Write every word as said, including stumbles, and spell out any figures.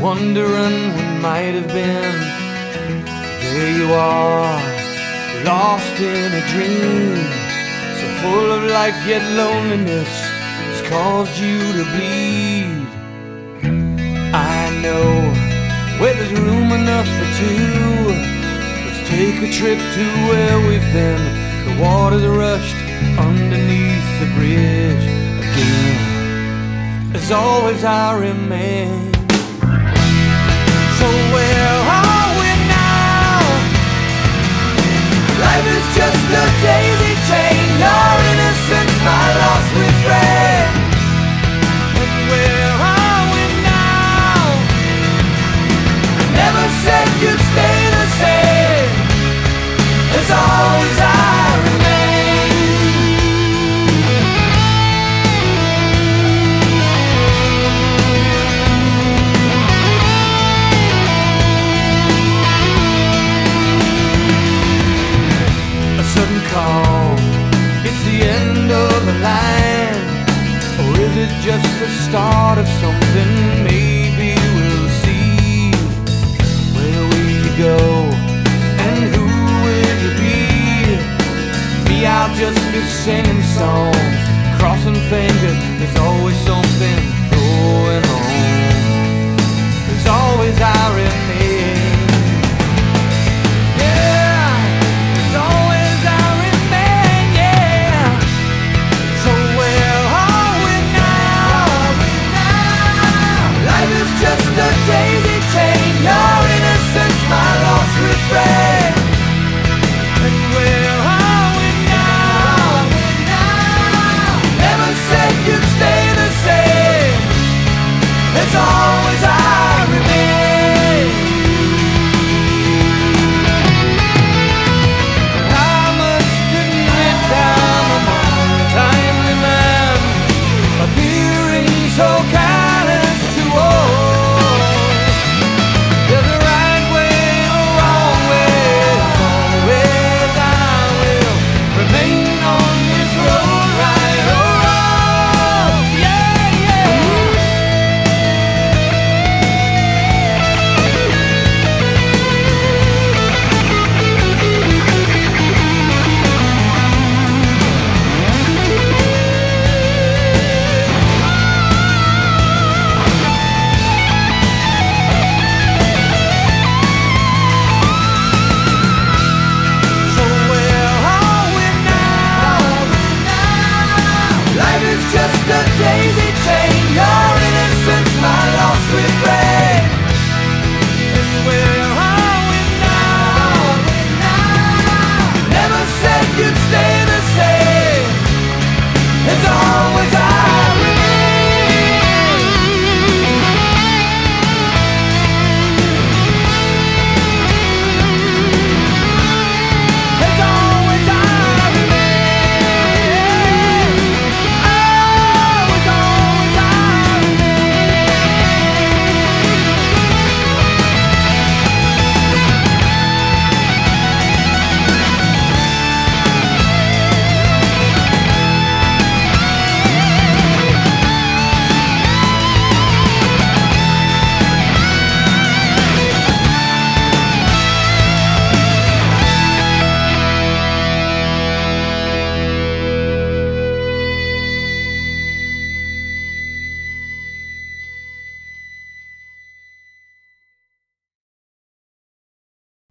wondering what might have been. There you are, lost in a dream, so full of life yet loneliness has caused you to bleed. I know where there's room enough for two. Let's take a trip to where we've been. The water's rushed underneath the bridge again. As always I remain. So where are we now? Life is just a daisy chain, your innocence my lost refrain. And where are we now? Never said you'd stay the same. As always I remain. A sudden call, it's the end of the line. Or is it just the start of something? Maybe we'll see. Where will you go? And who will you be? Me, I'll just be singing songs, crossing fingers. There's